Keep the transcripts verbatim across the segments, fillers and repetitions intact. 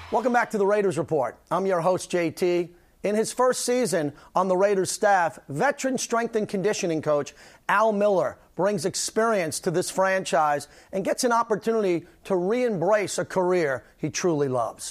Welcome back to the Raiders Report. I'm your host, J T. In his first season on the Raiders staff, veteran strength and conditioning coach Al Miller brings experience to this franchise and gets an opportunity to re-embrace a career he truly loves.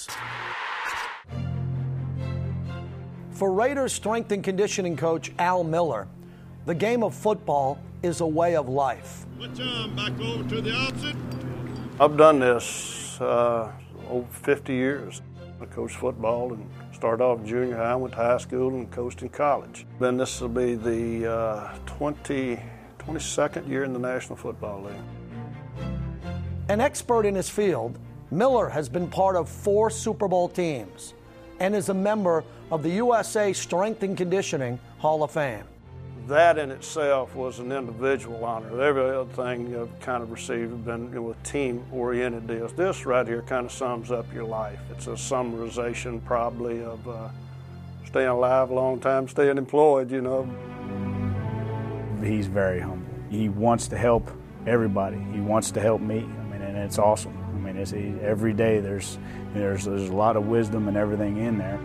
For Raiders strength and conditioning coach Al Miller, the game of football is a way of life. Switch on, back over to the opposite. I've done this uh, over fifty years. I coached football and started off in junior high, went to high school and coached in college. Then this will be the uh, twenty, twenty-second year in the National Football League. An expert in his field, Miller has been part of four Super Bowl teams and is a member of the U S A Strength and Conditioning Hall of Fame. That in itself was an individual honor. Every other thing I've kind of received have been, you know, with team-oriented deals. This right here kind of sums up your life. It's a summarization probably of uh, staying alive a long time, staying employed, you know. He's very humble. He wants to help everybody. He wants to help me. I mean, and it's awesome. I mean, it's, he, every day there's, there's, there's a lot of wisdom and everything in there.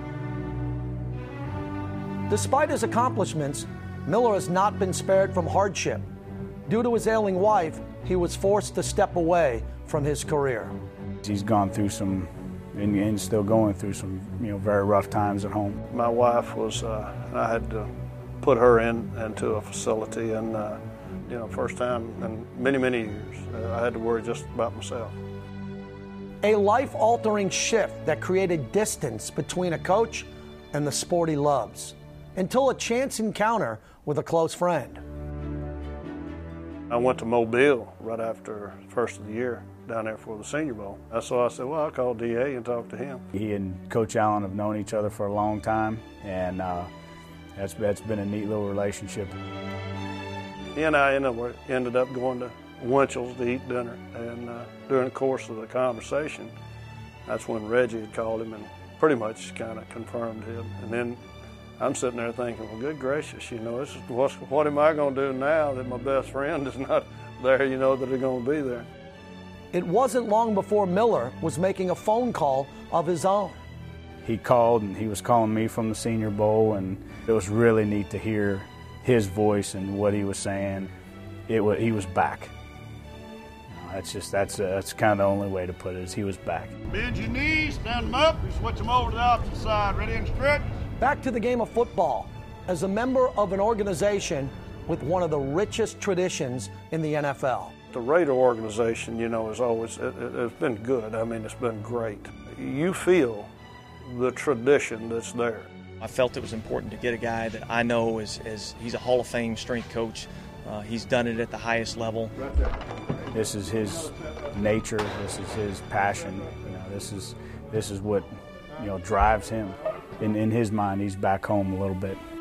Despite his accomplishments, Miller has not been spared from hardship. Due to his ailing wife, he was forced to step away from his career. He's gone through some, and, and still going through some, you know, very rough times at home. My wife was, uh, I had to put her in into a facility, and uh, you know, first time in many, many years, uh, I had to worry just about myself. A life-altering shift that created distance between a coach and the sport he loves, until a chance encounter with a close friend. I went to Mobile right after the first of the year down there for the Senior Bowl. So I said, well, I'll call D A and talk to him. He and Coach Allen have known each other for a long time, and uh, that's, that's been a neat little relationship. He and I ended up going to Winchell's to eat dinner, and uh, during the course of the conversation, that's when Reggie had called him and pretty much kind of confirmed him. And then I'm sitting there thinking, well, good gracious, you know, this is what's, what am I going to do now that my best friend is not there, you know, that they're going to be there. It wasn't long before Miller was making a phone call of his own. He called, and he was calling me from the Senior Bowl, and it was really neat to hear his voice and what he was saying. It was, he was back. You know, that's just, that's, uh, that's kind of the only way to put it, is he was back. Bend your knees, stand them up, and switch them over to the opposite side. Ready and stretch. Back to the game of football. As a member of an organization with one of the richest traditions in the N F L. The Raider organization, you know, is always, it, it, it's been good. I mean, it's been great. You feel the tradition that's there. I felt it was important to get a guy that I know is, is he's a Hall of Fame strength coach. Uh, he's done it at the highest level. This is his nature. This is his passion. You know, this is this is what, you know, drives him. In, in his mind, he's back home a little bit.